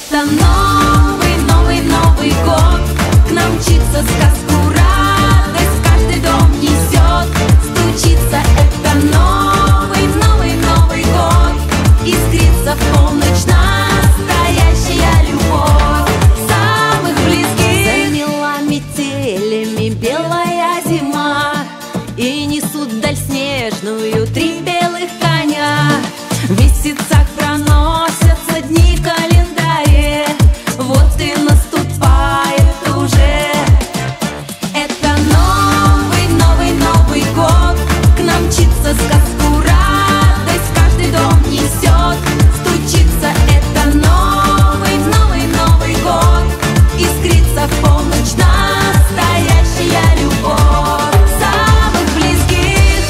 Это новый, новый, Новый год. К нам мчится сказку радость, каждый дом несет, стучится. Это новый, новый, Новый год. Искрится в полночь настоящая любовь самых близких. Замела метелями белая зима, и несут вдаль снежную три белых коня. В месяцах проносятся дни в календаре, вот и наступает уже. Это новый, новый, Новый год. К нам мчится сказку радость, каждый дом несет, стучится. Это новый, новый, Новый год. Искрится в полночь настоящая любовь самых близких,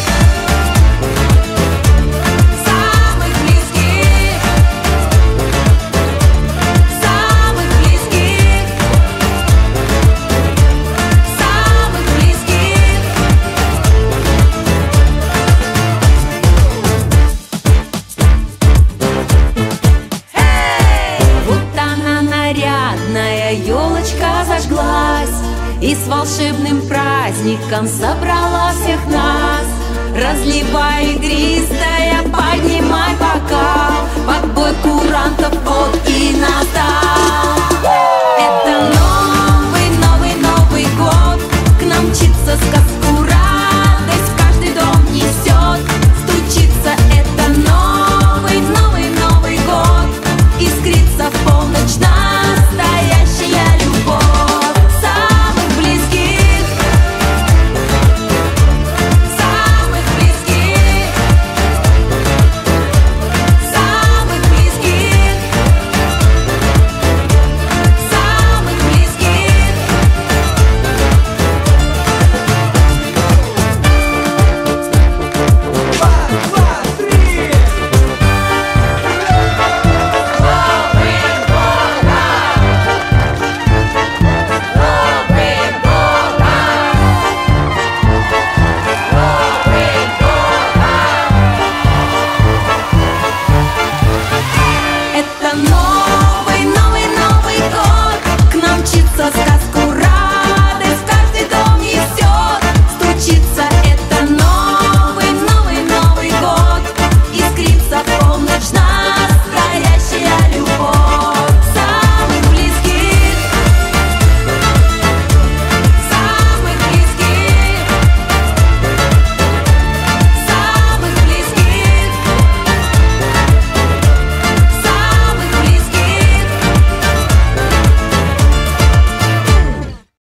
самых близких, самых близких, самых близких. Эй! Вот она, нарядная елочка, зажглась и с волшебным праздником собрала всех нас. Разливай игристая, поднимай бокал, под бой курантов, вот и настал.